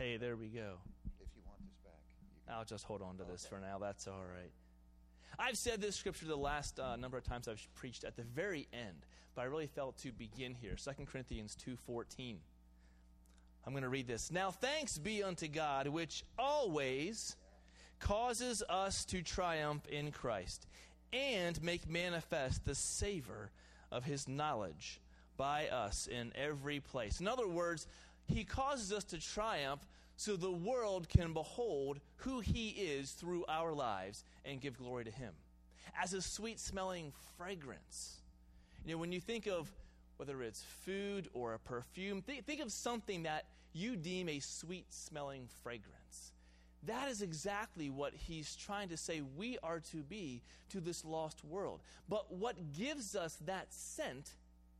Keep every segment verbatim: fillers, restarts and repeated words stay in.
Hey, there we go. If you want this back. You can. I'll just hold on to this Okay. for now. That's all right. I've said this scripture the last uh, number of times I've preached at the very end, but I really felt to begin here. Second Corinthians two fourteen. I'm going to read this. Now thanks be unto God, which always causes us to triumph in Christ, and make manifest the savor of his knowledge by us in every place. In other words, he causes us to triumph so the world can behold who he is through our lives and give glory to him. As a sweet-smelling fragrance. You know, when you think of whether it's food or a perfume, th- think of something that you deem a sweet-smelling fragrance. That is exactly what he's trying to say we are to be to this lost world. But what gives us that scent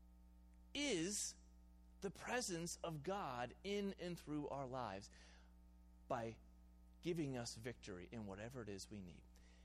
is the presence of God in and through our lives by giving us victory in whatever it is we need.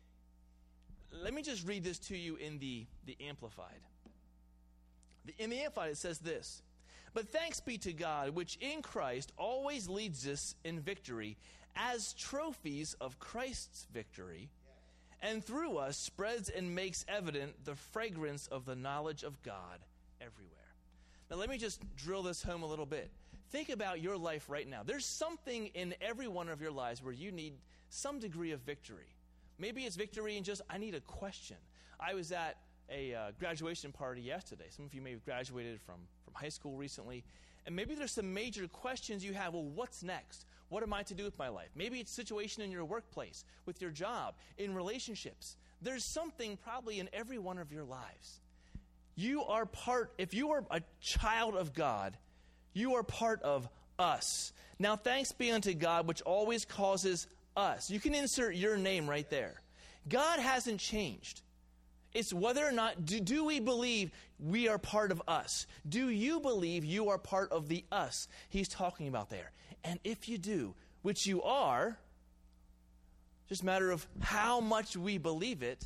Let me just read this to you in the, the Amplified. The, in the Amplified it says this, but thanks be to God, which in Christ always leads us in victory as trophies of Christ's victory, and through us spreads and makes evident the fragrance of the knowledge of God everywhere. Now let me just drill this home a little bit. Think about your life right now. There's something in every one of your lives where you need some degree of victory. Maybe it's victory in just, I need a question. I was at a uh, graduation party yesterday. Some of you may have graduated from, from high school recently. And maybe there's some major questions you have. Well, what's next? What am I to do with my life? Maybe it's a situation in your workplace, with your job, in relationships. There's something probably in every one of your lives. You are part, if you are a child of God, you are part of us. Now, thanks be unto God, which always causes us. You can insert your name right there. God hasn't changed. It's whether or not, do, do we believe we are part of us? Do you believe you are part of the us he's talking about there? And if you do, which you are, just a matter of how much we believe it,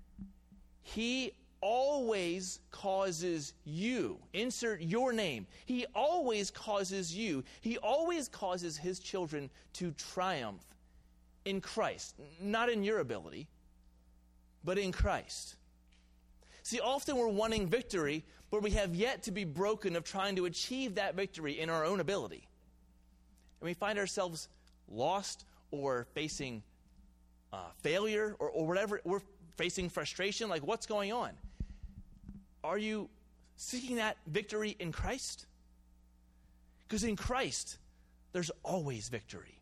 he always causes you. Insert your name. He always causes you. He always causes his children to triumph in Christ. Not in your ability, but in Christ. See, often we're wanting victory, but we have yet to be broken of trying to achieve that victory in our own ability. And we find ourselves lost or facing uh, failure or, or whatever. We're facing frustration, like what's going on? Are you seeking that victory in Christ? Because in Christ, there's always victory.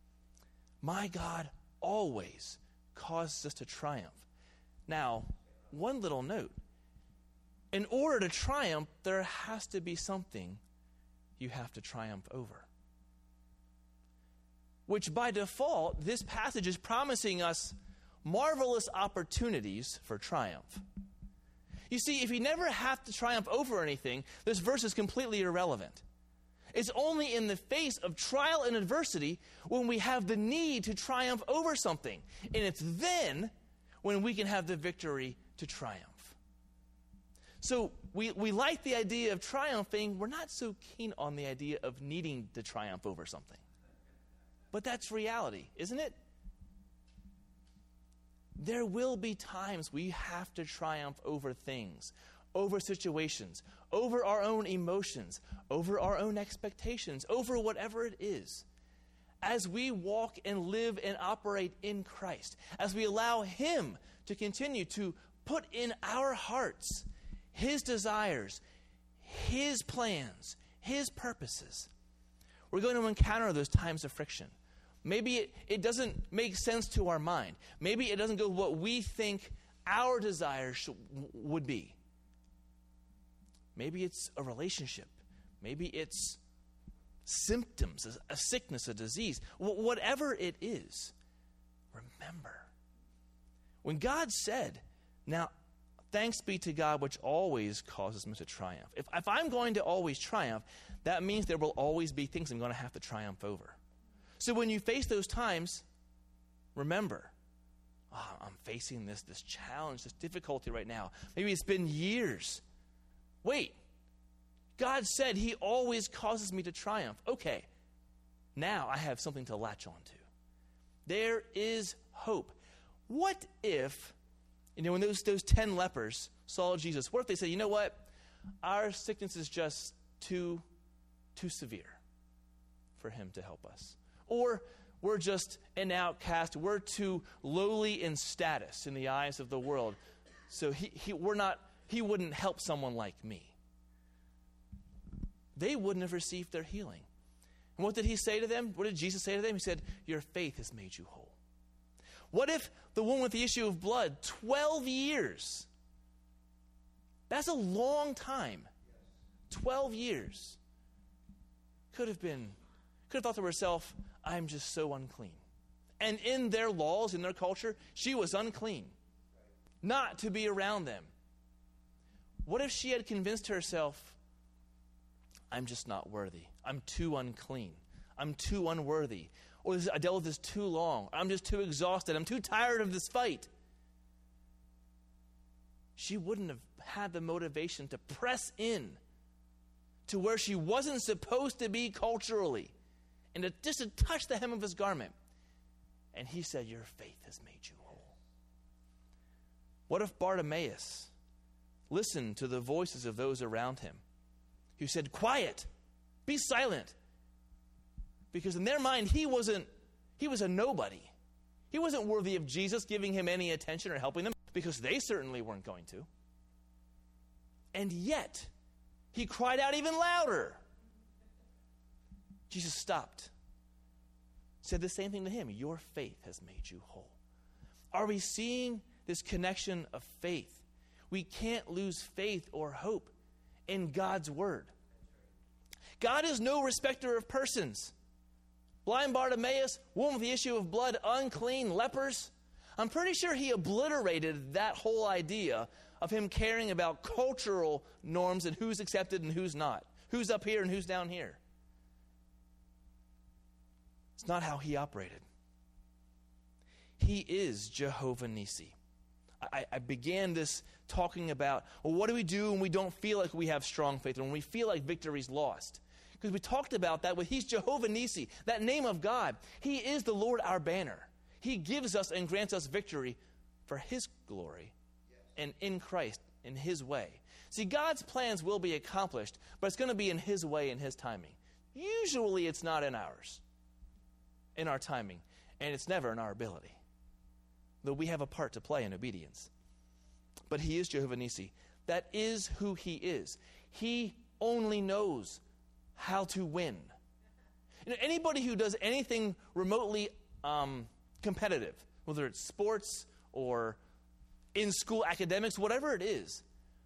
My God always causes us to triumph. Now, one little note. In order to triumph, there has to be something you have to triumph over. Which by default, this passage is promising us marvelous opportunities for triumph. You see, if you never have to triumph over anything, this verse is completely irrelevant. It's only in the face of trial and adversity when we have the need to triumph over something. And it's then when we can have the victory to triumph. So we, we like the idea of triumphing. We're not so keen on the idea of needing to triumph over something. But that's reality, isn't it? There will be times we have to triumph over things, over situations, over our own emotions, over our own expectations, over whatever it is. As we walk and live and operate in Christ, as we allow him to continue to put in our hearts his desires, his plans, his purposes, we're going to encounter those times of friction. Maybe it, it doesn't make sense to our mind. Maybe it doesn't go what we think our desires should, would be. Maybe it's a relationship. Maybe it's symptoms, a, a sickness, a disease. Wh- whatever it is, remember. When God said, now, thanks be to God which always causes me to triumph. If, if I'm going to always triumph, that means there will always be things I'm going to have to triumph over. So when you face those times, remember, oh, I'm facing this, this challenge, this difficulty right now. Maybe it's been years. Wait, God said he always causes me to triumph. Okay, now I have something to latch on to. There is hope. What if, you know, when those, those ten lepers saw Jesus, what if they said, you know what? Our sickness is just too, too severe for him to help us. Or we're just an outcast. We're too lowly in status in the eyes of the world. So he, he, we're not, he wouldn't help someone like me. They wouldn't have received their healing. And what did he say to them? What did Jesus say to them? He said, your faith has made you whole. What if the woman with the issue of blood, twelve years, that's a long time, twelve years, could have been, could have thought to herself, I'm just so unclean. And in their laws, in their culture, she was unclean, not to be around them. What if she had convinced herself, I'm just not worthy. I'm too unclean. I'm too unworthy. Or this, I dealt with this too long. I'm just too exhausted. I'm too tired of this fight. She wouldn't have had the motivation to press in to where she wasn't supposed to be culturally and to, just to touch the hem of his garment. And he said, your faith has made you whole. What if Bartimaeus listened to the voices of those around him who said, quiet, be silent? Because in their mind, he wasn't, he was a nobody. He wasn't worthy of Jesus giving him any attention or helping them, because they certainly weren't going to. And yet, he cried out even louder. Jesus stopped, said the same thing to him. Your faith has made you whole. Are we seeing this connection of faith? We can't lose faith or hope in God's word. God is no respecter of persons. Blind Bartimaeus, woman with the issue of blood, unclean, lepers. I'm pretty sure he obliterated that whole idea of him caring about cultural norms and who's accepted and who's not. Who's up here and who's down here. It's not how he operated. He is Jehovah Nissi. I, I began this talking about, well, what do we do when we don't feel like we have strong faith, or when we feel like victory's lost? Because we talked about that with he's Jehovah Nissi, that name of God. He is the Lord our banner. He gives us and grants us victory for his glory and in Christ, in his way. See, God's plans will be accomplished, but it's going to be in his way and his timing. Usually it's not in ours, in our timing, and it's never in our ability, though we have a part to play in obedience. But he is Jehovah Nissi. That is who he is. He only knows how to win. You know, anybody who does anything remotely um, competitive, whether it's sports or in school academics, whatever it is,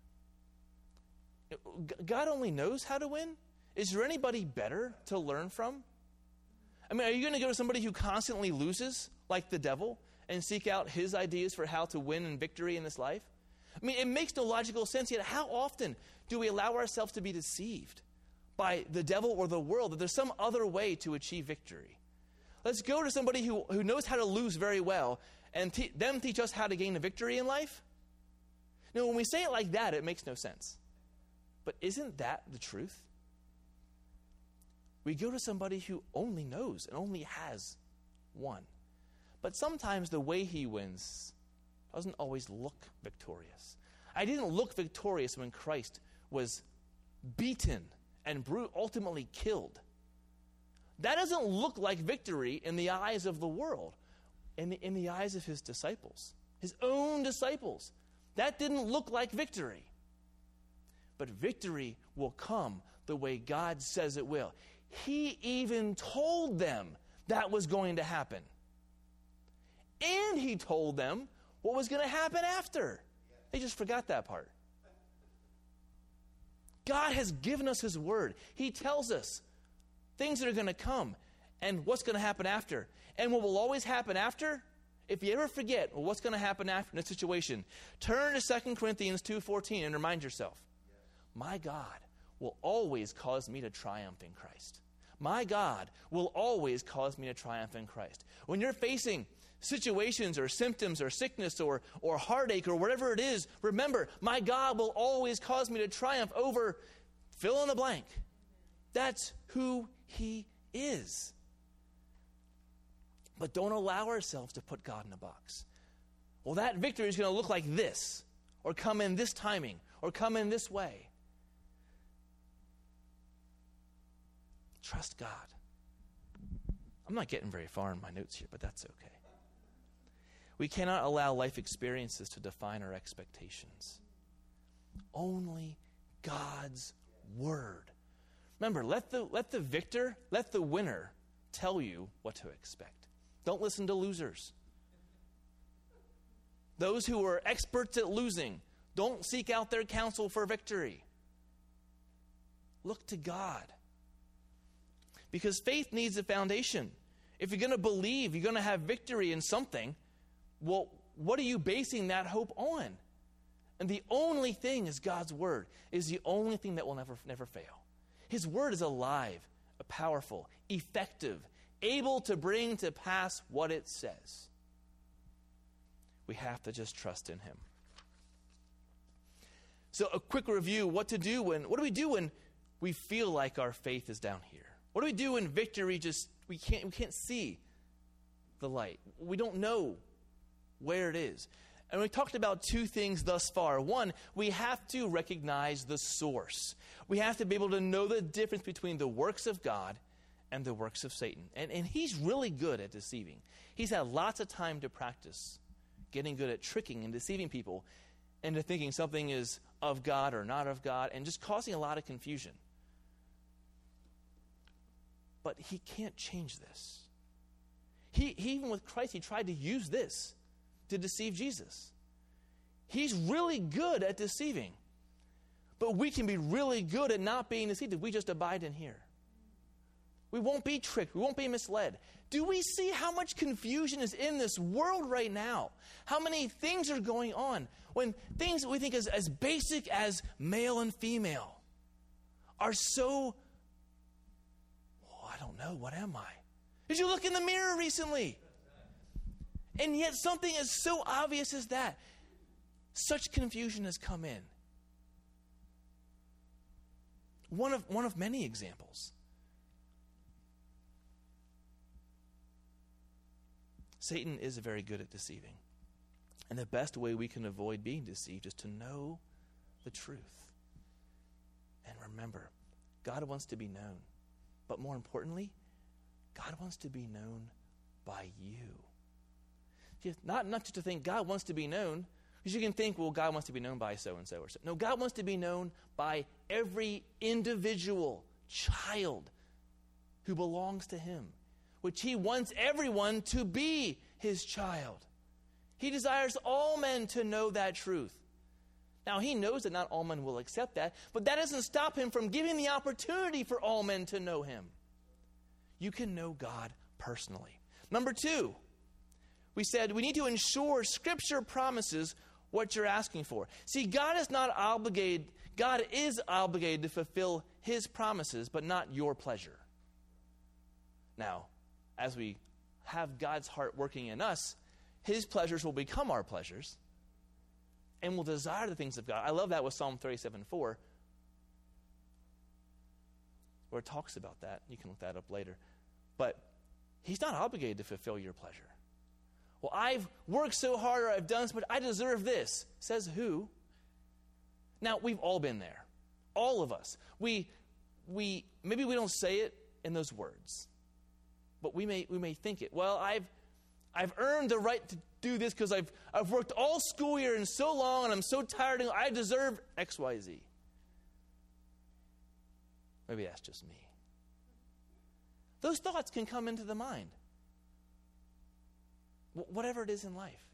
God only knows how to win. Is there anybody better to learn from? I mean, are you going to go to somebody who constantly loses, like the devil, and seek out his ideas for how to win in victory in this life? I mean, it makes no logical sense, yet how often do we allow ourselves to be deceived by the devil or the world that there's some other way to achieve victory? Let's go to somebody who, who knows how to lose very well and te- them teach us how to gain a victory in life. Now, when we say it like that, it makes no sense. But isn't that the truth? We go to somebody who only knows and only has won. But sometimes the way he wins doesn't always look victorious. I didn't look victorious when Christ was beaten and bru- ultimately killed. That doesn't look like victory in the eyes of the world, in the, in the eyes of his disciples, his own disciples. That didn't look like victory. But victory will come the way God says it will. He even told them that was going to happen. And he told them what was going to happen after. They just forgot that part. God has given us his word. He tells us things that are going to come and what's going to happen after. And what will always happen after, if you ever forget well, what's going to happen after in a situation, turn to Second Corinthians two fourteen and remind yourself, my God will always cause me to triumph in Christ. My God will always cause me to triumph in Christ. When you're facing situations or symptoms or sickness or, or heartache or whatever it is, remember, my God will always cause me to triumph over fill in the blank. That's who he is. But don't allow ourselves to put God in a box. Well, that victory is going to look like this, or come in this timing, or come in this way. Trust God. I'm not getting very far in my notes here, but that's okay. We cannot allow life experiences to define our expectations. Only God's word. Remember, let the, let the victor, let the winner tell you what to expect. Don't listen to losers. Those who are experts at losing, don't seek out their counsel for victory. Look to God. Because faith needs a foundation. If you're going to believe you're going to have victory in something, well, what are you basing that hope on? And the only thing is God's word is the only thing that will never, never fail. His word is alive, powerful, effective, able to bring to pass what it says. We have to just trust in him. So a quick review, what to do when, what do we do when we feel like our faith is down here? What do we do when victory just, we can't, we can't see the light? We don't know where it is. And we talked about two things thus far. One, we have to recognize the source. We have to be able to know the difference between the works of God and the works of Satan. And, and he's really good at deceiving. He's had lots of time to practice getting good at tricking and deceiving people into thinking something is of God or not of God, and just causing a lot of confusion. But he can't change this. He, he even with Christ, he tried to use this to deceive Jesus. He's really good at deceiving. But we can be really good at not being deceived if we just abide in here. We won't be tricked. We won't be misled. Do we see how much confusion is in this world right now? How many things are going on when things that we think is as basic as male and female are so, oh, I don't know, what am I? Did you look in the mirror recently? And yet something as so obvious as that, such confusion has come in. One of, one of many examples. Satan is very good at deceiving. And the best way we can avoid being deceived is to know the truth. And remember, God wants to be known. But more importantly, God wants to be known by you. Not, not just to think God wants to be known, because you can think, well, God wants to be known by so-and-so or so. No, God wants to be known by every individual child who belongs to him, which he wants everyone to be his child. He desires all men to know that truth. Now, he knows that not all men will accept that, but that doesn't stop him from giving the opportunity for all men to know him. You can know God personally. Number two, we said we need to ensure Scripture promises what you're asking for. See, God is not obligated, God is obligated to fulfill his promises, but not your pleasure. Now, as we have God's heart working in us, his pleasures will become our pleasures, and we'll desire the things of God. I love that with Psalm thirty-seven four, where it talks about that. You can look that up later. But he's not obligated to fulfill your pleasure. Well, I've worked so hard, or I've done so much, I deserve this. Says who? Now, we've all been there. All of us. We, we maybe we don't say it in those words, but we may we may think it. Well, I've I've earned the right to do this because I've I've worked all school year and so long, and I'm so tired, and I deserve X, Y, Z. Maybe that's just me. Those thoughts can come into the mind. Whatever it is in life.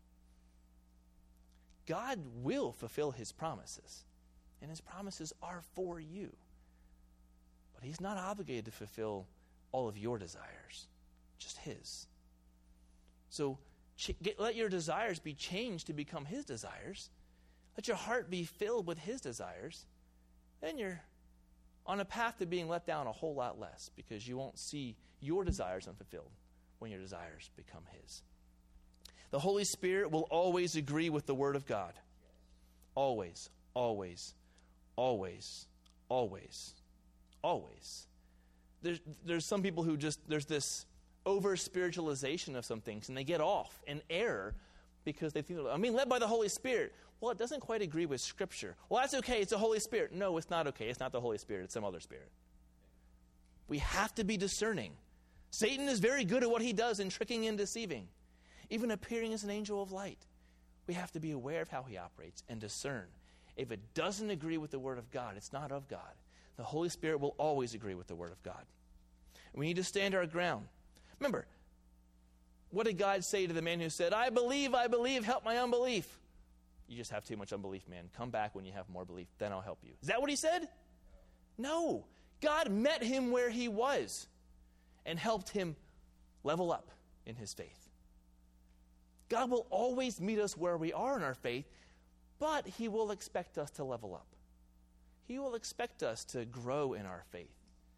God will fulfill his promises. And his promises are for you. But he's not obligated to fulfill all of your desires. Just his. So ch- get, let your desires be changed to become his desires. Let your heart be filled with his desires. Then you're on a path to being let down a whole lot less, because you won't see your desires unfulfilled when your desires become his. The Holy Spirit will always agree with the Word of God. Always, always, always, always, always. There's, there's some people who just, there's this over-spiritualization of some things, and they get off in error because they think, I mean, led by the Holy Spirit. Well, it doesn't quite agree with Scripture. Well, that's okay. It's the Holy Spirit. No, it's not okay. It's not the Holy Spirit. It's some other spirit. We have to be discerning. Satan is very good at what he does in tricking and deceiving, even appearing as an angel of light. We have to be aware of how he operates and discern. If it doesn't agree with the Word of God, it's not of God. The Holy Spirit will always agree with the Word of God. We need to stand our ground. Remember, what did God say to the man who said, I believe, I believe, help my unbelief? You just have too much unbelief, man. Come back when you have more belief, then I'll help you. Is that what he said? No. God met him where he was and helped him level up in his faith. God will always meet us where we are in our faith, but he will expect us to level up. He will expect us to grow in our faith.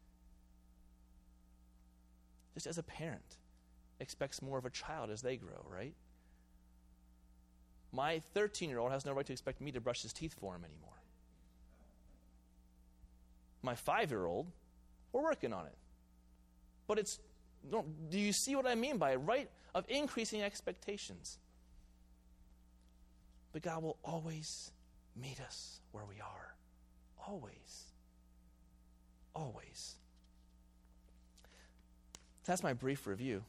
Just as a parent expects more of a child as they grow, right? My thirteen-year-old has no right to expect me to brush his teeth for him anymore. My five-year-old, we're working on it. But it's, no, do you see what I mean by it? Right? Of increasing expectations. But God will always meet us where we are. Always. Always. That's my brief review.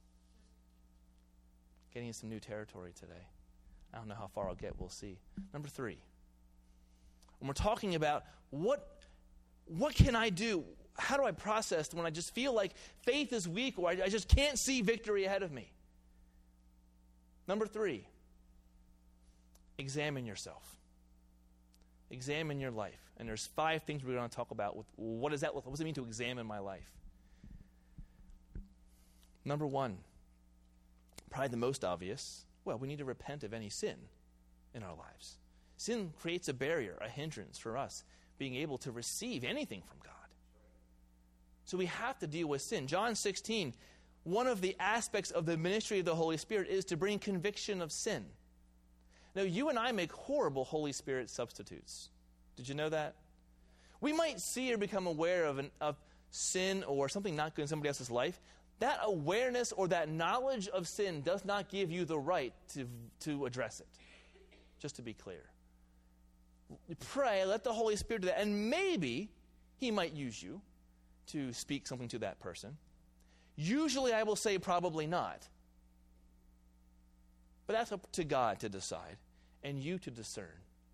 Getting into some new territory today. I don't know how far I'll get. We'll see. Number three. When we're talking about what, what can I do? How do I process when I just feel like faith is weak or I, I just can't see victory ahead of me? Number three. Examine yourself. Examine your life. And there's five things we're going to talk about. With what does that look like? What does it mean to examine my life? Number one, probably the most obvious, well, we need to repent of any sin in our lives. Sin creates a barrier, a hindrance for us being able to receive anything from God. So we have to deal with sin. John sixteen, one of the aspects of the ministry of the Holy Spirit is to bring conviction of sin. Now, you and I make horrible Holy Spirit substitutes. Did you know that? We might see or become aware of, an, of sin or something not good in somebody else's life. That awareness or that knowledge of sin does not give you the right to, to address it. Just to be clear. Pray, let the Holy Spirit do that. And maybe he might use you to speak something to that person. Usually I will say probably not. But that's up to God to decide and you to discern.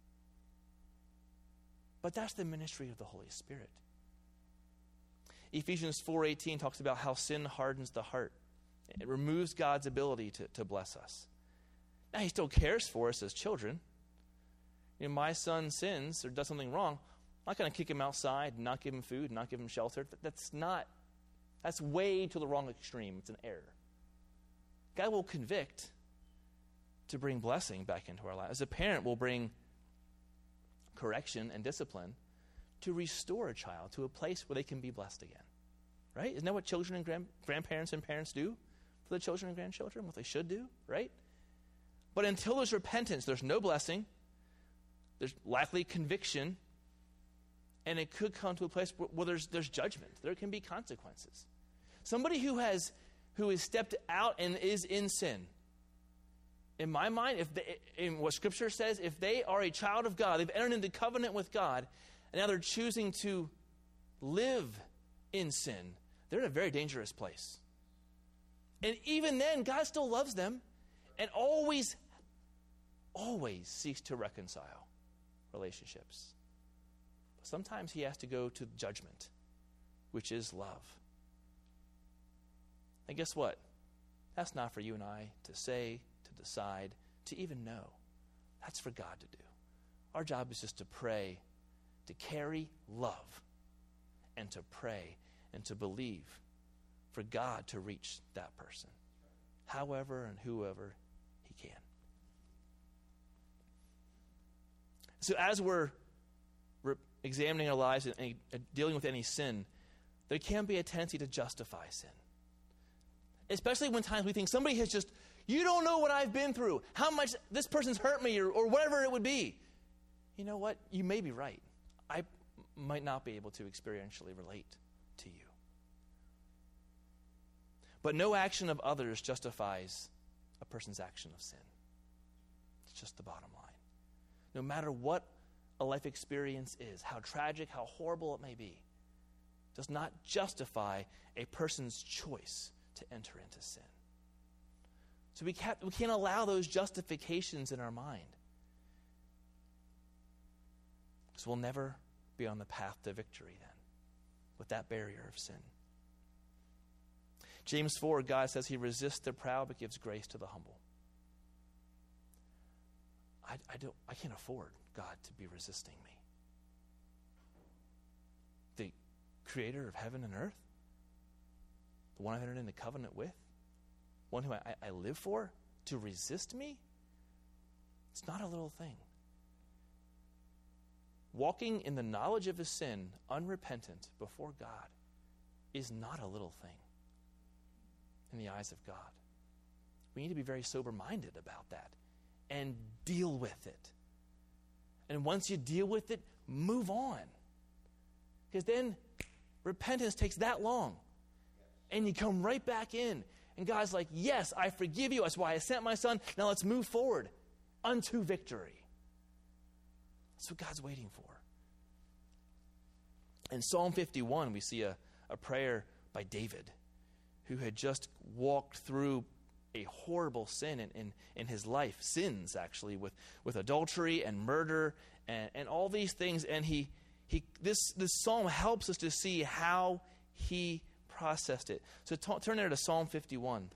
But that's the ministry of the Holy Spirit. Ephesians four eighteen talks about how sin hardens the heart. It removes God's ability to, to bless us. Now, he still cares for us as children. You know, my son sins or does something wrong, I'm not going to kick him outside and not give him food and not give him shelter. That's not, that's way to the wrong extreme. It's an error. God will convict to bring blessing back into our lives. As a parent, will bring correction and discipline to restore a child to a place where they can be blessed again. Right? Isn't that what children and grand, grandparents and parents do for the children and grandchildren? What they should do, right? But until there's repentance, there's no blessing. There's likely conviction. And it could come to a place where, where there's, there's judgment. There can be consequences. Somebody who has who has stepped out and is in sin, in my mind, if they, in what Scripture says, if they are a child of God, they've entered into covenant with God, and now they're choosing to live in sin, they're in a very dangerous place. And even then, God still loves them and always, always seeks to reconcile relationships. But sometimes he has to go to judgment, which is love. And guess what? That's not for you and I to say, to decide, to even know. That's for God to do. Our job is just to pray, to carry love, and to pray and to believe for God to reach that person, however and whoever he can. So as we're re- examining our lives and, and dealing with any sin, there can be a tendency to justify sin. Especially when times we think somebody has just, you don't know what I've been through, how much this person's hurt me, or, or whatever it would be. You know what? You may be right. I might not be able to experientially relate to you. But no action of others justifies a person's action of sin. It's just the bottom line. No matter what a life experience is, how tragic, how horrible it may be, does not justify a person's choice to enter into sin. So we can't, we can't allow those justifications in our mind. Because we'll never be on the path to victory then, with that barrier of sin. James four, God says he resists the proud but gives grace to the humble. I, I, don't, I can't afford God to be resisting me. The creator of heaven and earth, the one I've entered into covenant with, one who I, I live for, to resist me? It's not a little thing. Walking in the knowledge of his sin, unrepentant before God, is not a little thing in the eyes of God. We need to be very sober-minded about that and deal with it. And once you deal with it, move on. Because then repentance takes that long. And you come right back in. And God's like, yes, I forgive you. That's why I sent my son. Now let's move forward unto victory. That's what God's waiting for. In Psalm fifty-one, we see a, a prayer by David, who had just walked through a horrible sin in, in, in his life. Sins, actually, with, with adultery and murder and, and all these things. And he he this, this psalm helps us to see how he processed it. So t- turn there to Psalm fifty-one.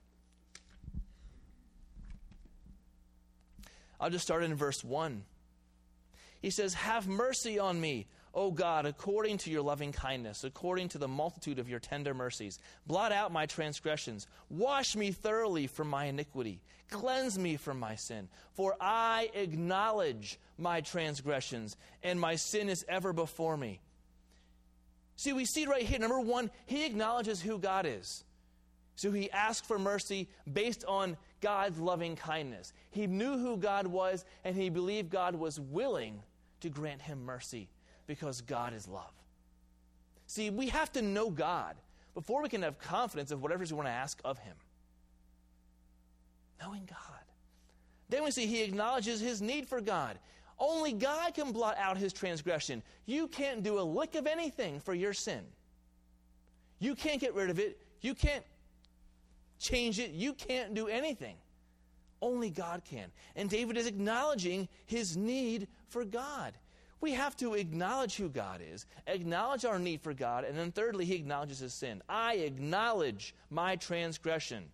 I'll just start in verse one. He says, "Have mercy on me, O God, according to your loving kindness, according to the multitude of your tender mercies. Blot out my transgressions. Wash me thoroughly from my iniquity. Cleanse me from my sin. For I acknowledge my transgressions, and my sin is ever before me." See, we see right here, number one, he acknowledges who God is. So he asked for mercy based on God's loving kindness. He knew who God was, and he believed God was willing to grant him mercy because God is love. See, we have to know God before we can have confidence of whatever we want to ask of him. Knowing God. Then we see he acknowledges his need for God. Only God can blot out his transgression. You can't do a lick of anything for your sin. You can't get rid of it. You can't change it. You can't do anything. Only God can. And David is acknowledging his need for God. We have to acknowledge who God is, acknowledge our need for God, and then thirdly, he acknowledges his sin. I acknowledge my transgression.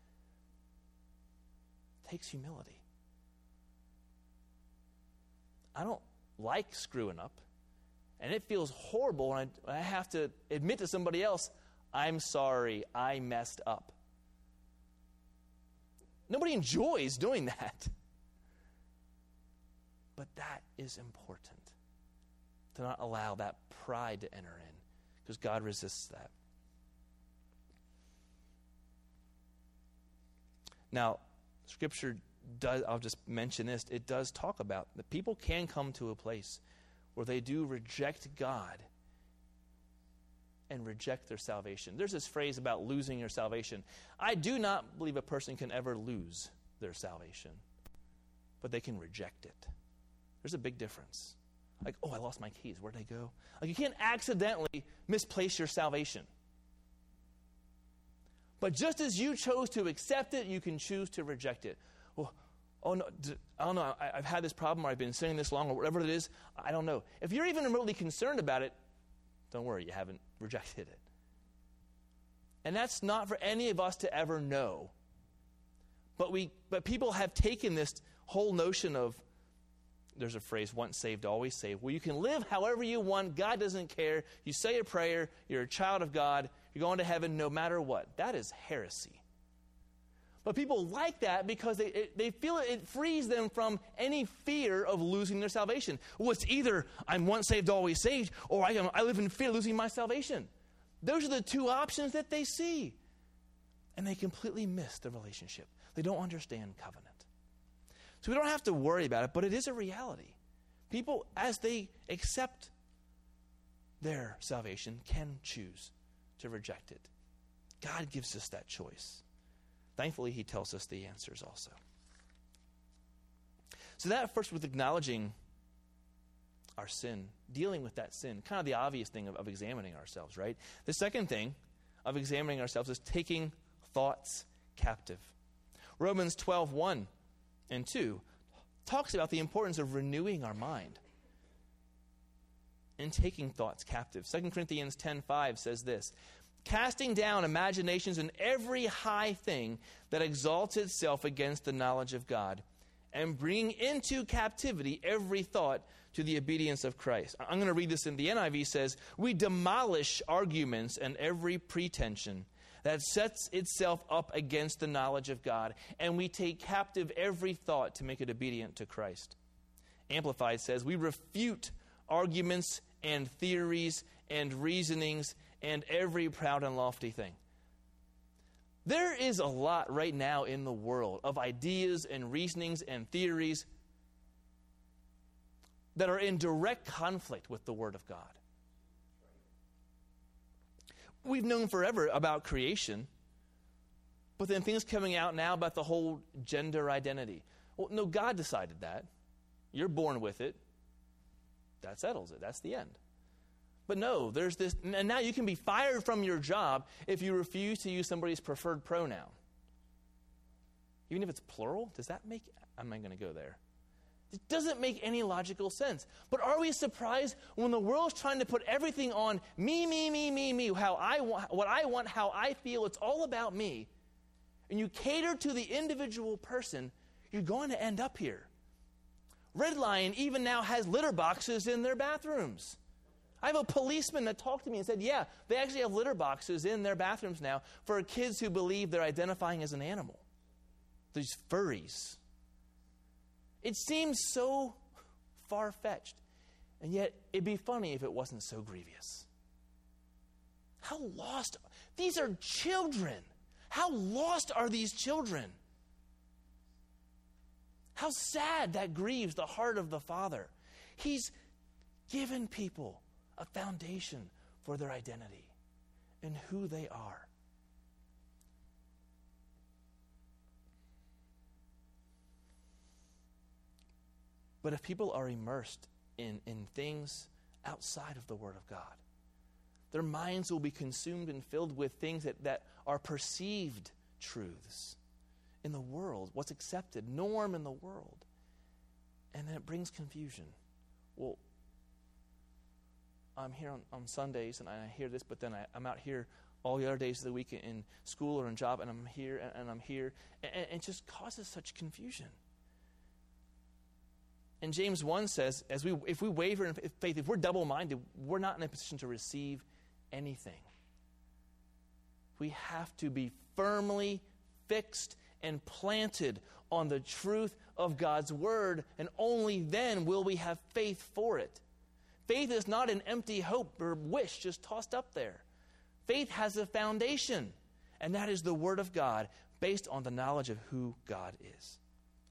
It takes humility. I don't like screwing up, and it feels horrible when I, I have to admit to somebody else, I'm sorry, I messed up. Nobody enjoys doing that. But that is important, to not allow that pride to enter in, because God resists that. Now, Scripture does, I'll just mention this, it does talk about that people can come to a place where they do reject God and reject their salvation. There's this phrase about losing your salvation. I do not believe a person can ever lose their salvation, but they can reject it. There's a big difference. Like, oh, I lost my keys. Where'd they go? Like, you can't accidentally misplace your salvation. But just as you chose to accept it, you can choose to reject it. Well, oh, no, I don't know. I, I've had this problem, or I've been sinning this long, or whatever it is. I don't know. If you're even remotely concerned about it, don't worry, you haven't rejected it. And that's not for any of us to ever know. But we, but people have taken this whole notion of, there's a phrase, once saved, always saved. Well, you can live however you want. God doesn't care. You say a prayer. You're a child of God. You're going to heaven no matter what. That is heresy. But people like that because they, it, they feel it, it frees them from any fear of losing their salvation. Well, it's either I'm once saved, always saved, or I, am, I live in fear of losing my salvation. Those are the two options that they see. And they completely miss the relationship. They don't understand covenant. So we don't have to worry about it, but it is a reality. People, as they accept their salvation, can choose to reject it. God gives us that choice. Thankfully, he tells us the answers also. So that first with acknowledging our sin, dealing with that sin, kind of the obvious thing of, of examining ourselves, right? The second thing of examining ourselves is taking thoughts captive. Romans twelve, one and two talks about the importance of renewing our mind and taking thoughts captive. Second Corinthians ten, five says this, casting down imaginations and every high thing that exalts itself against the knowledge of God, and bringing into captivity every thought to the obedience of Christ. I'm going to read this in the N I V. Says, we demolish arguments and every pretension that sets itself up against the knowledge of God, and we take captive every thought to make it obedient to Christ. Amplified says, we refute arguments and theories and reasonings and every proud and lofty thing. There is a lot right now in the world of ideas and reasonings and theories that are in direct conflict with the Word of God. We've known forever about creation, but then things coming out now about the whole gender identity. Well, no, God decided that. You're born with it. That settles it. That's the end. But no, there's this, and now you can be fired from your job if you refuse to use somebody's preferred pronoun. Even if it's plural, does that make, I'm not going to go there. It doesn't make any logical sense. But are we surprised when the world's trying to put everything on me, me, me, me, me, how I want, what I want, how I feel, it's all about me, and you cater to the individual person, you're going to end up here. Red Lion even now has litter boxes in their bathrooms. I have a policeman that talked to me and said, yeah, they actually have litter boxes in their bathrooms now for kids who believe they're identifying as an animal. These furries. It seems so far-fetched, and yet it'd be funny if it wasn't so grievous. How lost? These are children. How lost are these children? How sad that grieves the heart of the Father. He's given people a foundation for their identity and who they are. But if people are immersed in, in things outside of the Word of God, their minds will be consumed and filled with things that, that are perceived truths in the world, what's accepted, norm in the world. And then it brings confusion. Well, I'm here on, on Sundays and I hear this, but then I, I'm out here all the other days of the week in school or in job, and I'm here and, and I'm here. And, and it just causes such confusion. And James one says, as we, if we waver in faith, if we're double-minded, we're not in a position to receive anything. We have to be firmly fixed and planted on the truth of God's Word, and only then will we have faith for it. Faith is not an empty hope or wish just tossed up there. Faith has a foundation, and that is the Word of God based on the knowledge of who God is.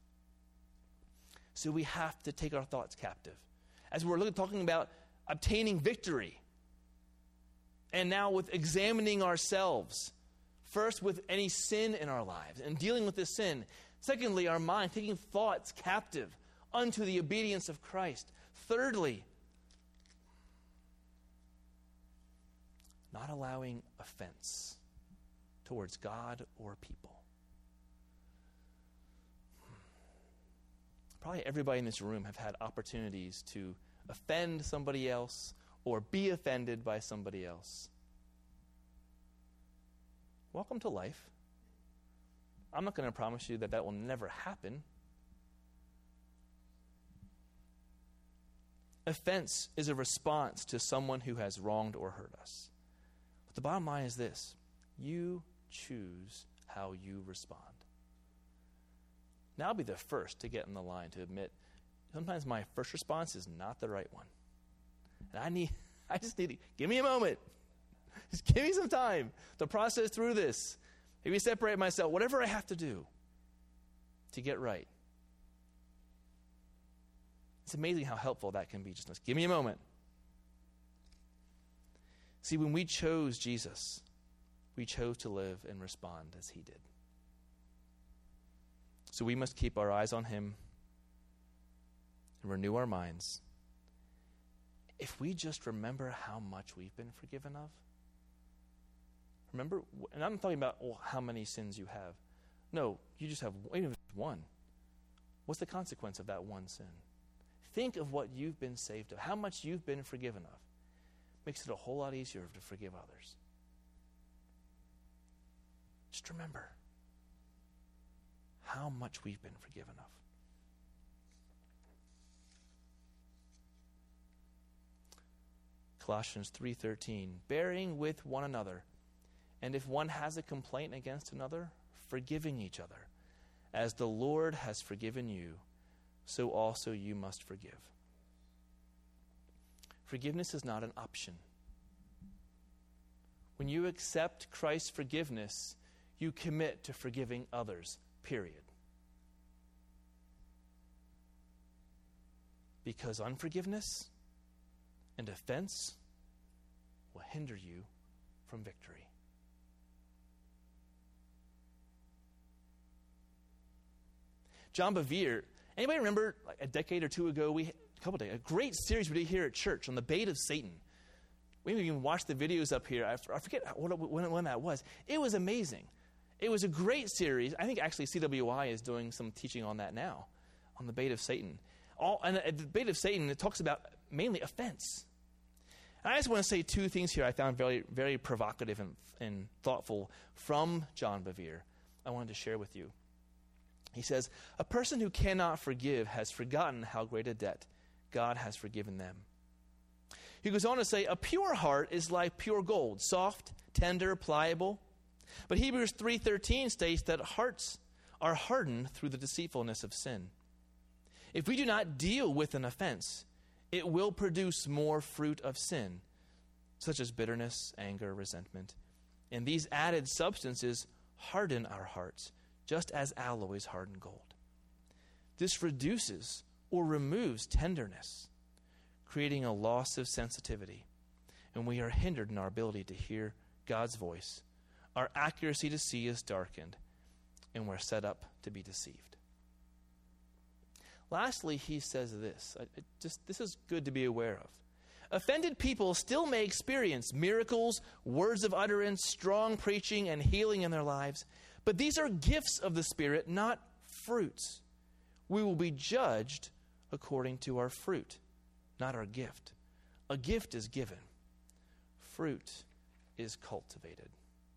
So we have to take our thoughts captive. As we're looking, talking about obtaining victory, and now with examining ourselves, first with any sin in our lives and dealing with this sin. Secondly, our mind, taking thoughts captive unto the obedience of Christ. Thirdly, not allowing offense towards God or people. Probably everybody in this room have had opportunities to offend somebody else or be offended by somebody else. Welcome to life. I'm not going to promise you that that will never happen. Offense is a response to someone who has wronged or hurt us. But the bottom line is this: you choose how you respond. Now I'll be the first to get in the line to admit sometimes my first response is not the right one. And I need, I just need to, give me a moment. Just give me some time to process through this. Maybe separate myself, whatever I have to do to get right. It's amazing how helpful that can be. Just give me a moment. See, when we chose Jesus, we chose to live and respond as he did. So we must keep our eyes on him and renew our minds. If we just remember how much we've been forgiven of, remember, and I'm talking about oh, how many sins you have. No, you just have even one. What's the consequence of that one sin? Think of what you've been saved of, how much you've been forgiven of. Makes it a whole lot easier to forgive others. Just remember how much we've been forgiven of. Colossians three thirteen, bearing with one another, and if one has a complaint against another, forgiving each other. As the Lord has forgiven you, so also you must forgive. Forgiveness is not an option. When you accept Christ's forgiveness, you commit to forgiving others, period. Because unforgiveness and offense will hinder you from victory. John Bevere, anybody remember like a decade or two ago, we a couple days, a great series we did here at church on the bait of Satan. We even watched the videos up here. I forget what, when, when that was. It was amazing. It was a great series. I think actually C W I is doing some teaching on that now, on the bait of Satan. All and the bait of Satan, it talks about mainly offense. And I just want to say two things here I found very, very provocative and, and thoughtful from John Bevere I wanted to share with you. He says, a person who cannot forgive has forgotten how great a debt God has forgiven them. He goes on to say, a pure heart is like pure gold, soft, tender, pliable. But Hebrews three thirteen states that hearts are hardened through the deceitfulness of sin. If we do not deal with an offense, it will produce more fruit of sin, such as bitterness, anger, resentment. And these added substances harden our hearts, just as alloys harden gold. This reduces or removes tenderness, creating a loss of sensitivity, and we are hindered in our ability to hear God's voice. Our accuracy to see is darkened, and we're set up to be deceived. Lastly, he says this. It just this is good to be aware of. Offended people still may experience miracles, words of utterance, strong preaching, and healing in their lives, but these are gifts of the Spirit, not fruits. We will be judged according to our fruit, not our gift. A gift is given. Fruit is cultivated.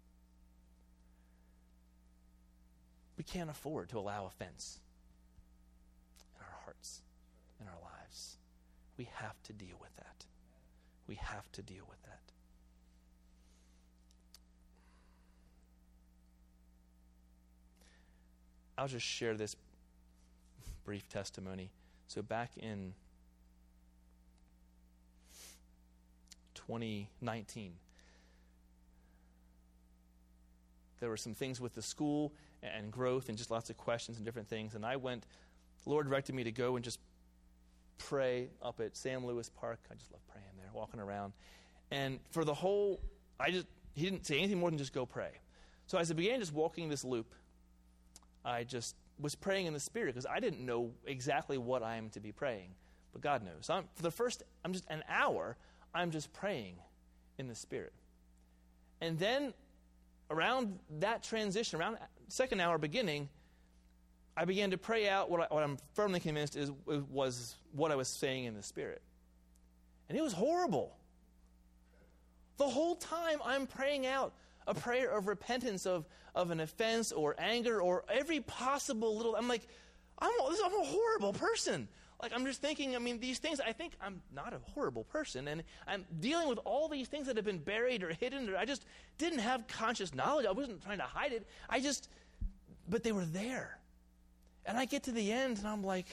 We can't afford to allow offense in our hearts, in our lives. We have to deal with that. We have to deal with that. I'll just share this brief testimony. So back in twenty nineteen, there were some things with the school and growth and just lots of questions and different things. And I went, the Lord directed me to go and just pray up at Sam Lewis Park. I just love praying there, walking around. And for the whole, I just, he didn't say anything more than just go pray. So as I began just walking this loop, I just was praying in the Spirit because I didn't know exactly what I am to be praying, but God knows. So I'm, for the first, I'm just an hour, I'm just praying in the Spirit. And then around that transition, around second hour beginning, I began to pray out what, I, what I'm firmly convinced is was what I was saying in the Spirit. And it was horrible. The whole time I'm praying out a prayer of repentance of, of an offense or anger or every possible little, I'm like, I'm, I'm a horrible person. Like, I'm just thinking, I mean, these things, I think I'm not a horrible person, and I'm dealing with all these things that have been buried or hidden, or I just didn't have conscious knowledge. I wasn't trying to hide it. I just, but they were there. And I get to the end, and I'm like,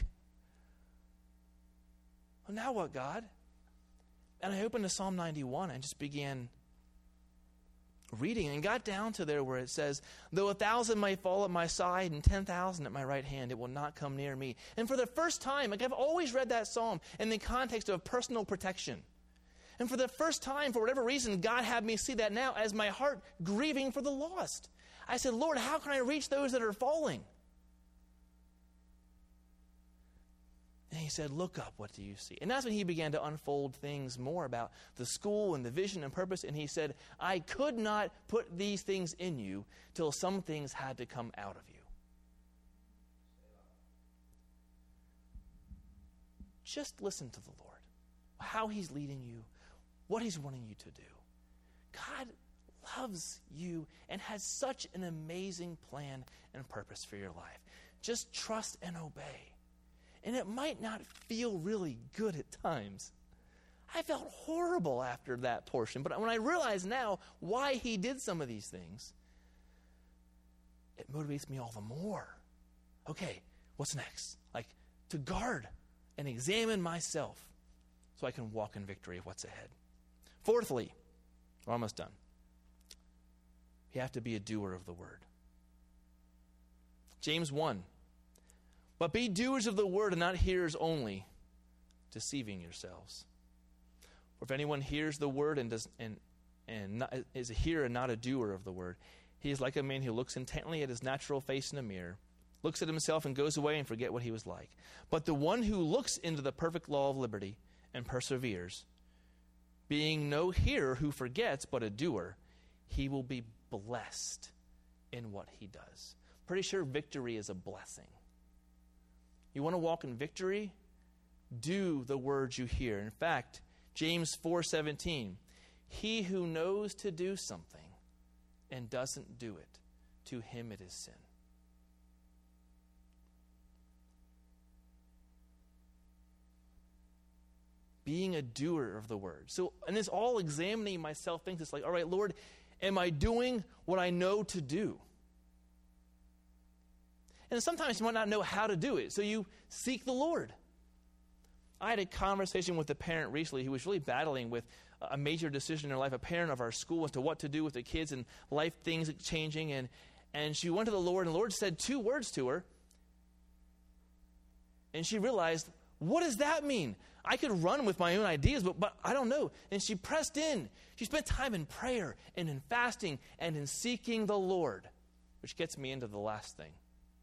well, now what, God? And I opened to Psalm ninety-one and just began reading and got down to there where it says, though a thousand may fall at my side and ten thousand at my right hand, it will not come near me. And for the first time, like I've always read that psalm in the context of personal protection. And for the first time, for whatever reason, God had me see that now as my heart grieving for the lost. I said, Lord, how can I reach those that are falling? And he said, look up, what do you see? And that's when he began to unfold things more about the school and the vision and purpose. And he said, I could not put these things in you till some things had to come out of you. Just listen to the Lord, how he's leading you, what he's wanting you to do. God loves you and has such an amazing plan and purpose for your life. Just trust and obey. And it might not feel really good at times. I felt horrible after that portion, but when I realize now why he did some of these things, it motivates me all the more. Okay, what's next? Like, to guard and examine myself so I can walk in victory of what's ahead. Fourthly, we're almost done. You have to be a doer of the word. James one. But be doers of the word and not hearers only, deceiving yourselves. For if anyone hears the word and does and and not, is a hearer and not a doer of the word, he is like a man who looks intently at his natural face in a mirror, looks at himself and goes away and forget what he was like. But the one who looks into the perfect law of liberty and perseveres, being no hearer who forgets, but a doer, he will be blessed in what he does. Pretty sure victory is a blessing. You want to walk in victory? Do the words you hear. In fact, James four seventeen, he who knows to do something and doesn't do it, to him it is sin. Being a doer of the word. So, and it's all examining myself, things. It's like, all right, Lord, am I doing what I know to do? And sometimes you might not know how to do it, so you seek the Lord. I had a conversation with a parent recently who was really battling with a major decision in her life, a parent of our school, as to what to do with the kids and life things changing. And, and she went to the Lord, and the Lord said two words to her. And she realized, what does that mean? I could run with my own ideas, but, but I don't know. And she pressed in. She spent time in prayer and in fasting and in seeking the Lord, which gets me into the last thing.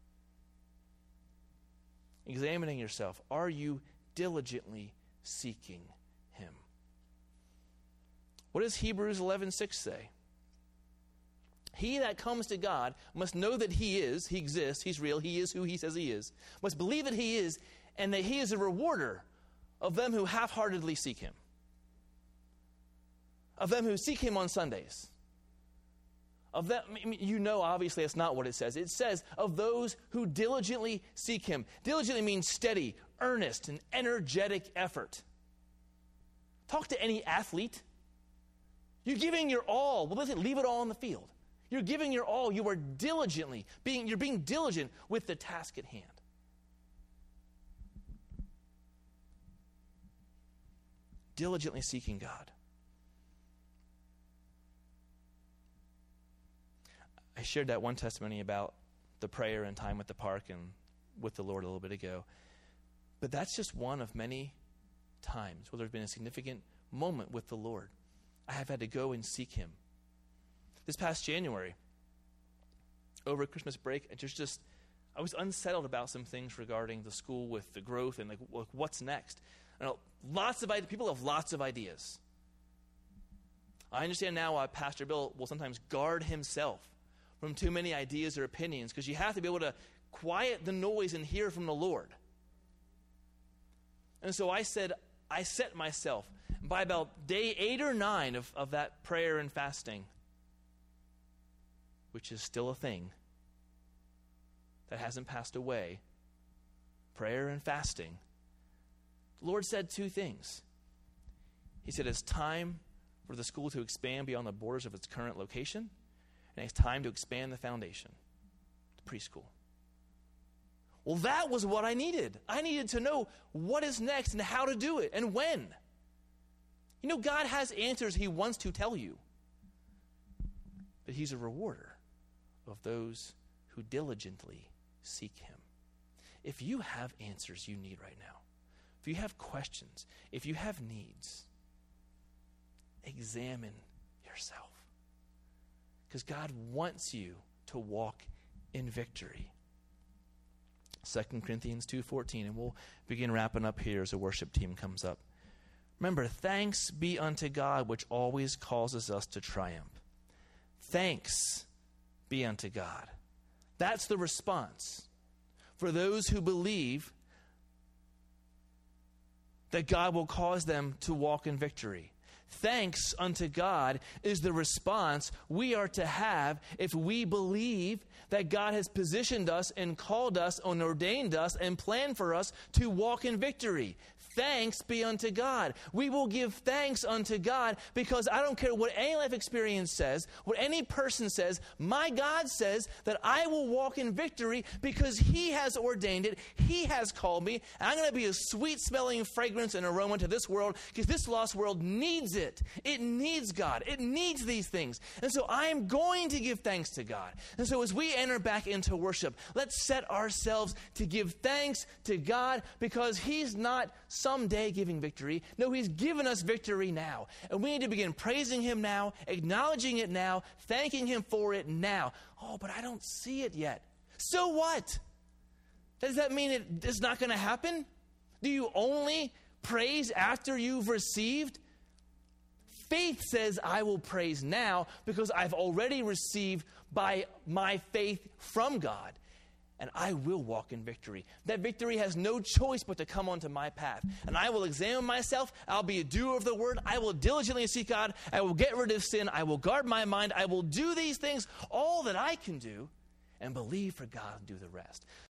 Examining yourself. Are you diligently seeking him? What does Hebrews eleven six say? He that comes to God must know that he is, he exists, he's real, he is who he says he is, must believe that he is, and that he is a rewarder of them who half-heartedly seek him. Of them who seek him on Sundays. Of that, I mean, you know, obviously, that's not what it says. It says, of those who diligently seek him. Diligently means steady, earnest, and energetic effort. Talk to any athlete. You're giving your all. Well, listen, leave it all on the field. You're giving your all. You are diligently, being, you're being diligent with the task at hand. Diligently seeking God. I shared that one testimony about the prayer and time at the park and with the Lord a little bit ago. But that's just one of many times where there's been a significant moment with the Lord. I have had to go and seek him. This past January, over Christmas break, it just, just I was unsettled about some things regarding the school with the growth and like, like what's next. I know lots of people have lots of ideas. I understand now why Pastor Bill will sometimes guard himself from too many ideas or opinions, because you have to be able to quiet the noise and hear from the Lord. And so I said, I set myself, by about day eight or nine of, of that prayer and fasting, which is still a thing that hasn't passed away, prayer and fasting, the Lord said two things. He said, it's time for the school to expand beyond the borders of its current location, and it's time to expand the foundation to preschool. Well, that was what I needed. I needed to know what is next and how to do it and when. You know, God has answers he wants to tell you. But he's a rewarder of those who diligently seek him. If you have answers you need right now, if you have questions, if you have needs, examine yourself. Because God wants you to walk in victory. Second Corinthians two fourteen, and we'll begin wrapping up here as the worship team comes up. Remember, thanks be unto God, which always causes us to triumph. Thanks be unto God. That's the response for those who believe that God will cause them to walk in victory. Thanks unto God is the response we are to have if we believe that God has positioned us and called us and ordained us and planned for us to walk in victory. Thanks be unto God. We will give thanks unto God because I don't care what any life experience says, what any person says, my God says that I will walk in victory because He has ordained it, He has called me, and I'm going to be a sweet-smelling fragrance and aroma to this world because this lost world needs it. It needs God. It needs these things. And so I am going to give thanks to God. And so as we enter back into worship, let's set ourselves to give thanks to God because He's not someday giving victory. No, He's given us victory now. And we need to begin praising Him now, acknowledging it now, thanking Him for it now. Oh, but I don't see it yet. So what? Does that mean it is not going to happen? Do you only praise after you've received? Faith says, I will praise now because I've already received by my faith from God. And I will walk in victory. That victory has no choice but to come onto my path. And I will examine myself. I'll be a doer of the word. I will diligently seek God. I will get rid of sin. I will guard my mind. I will do these things, all that I can do, and believe for God to do the rest.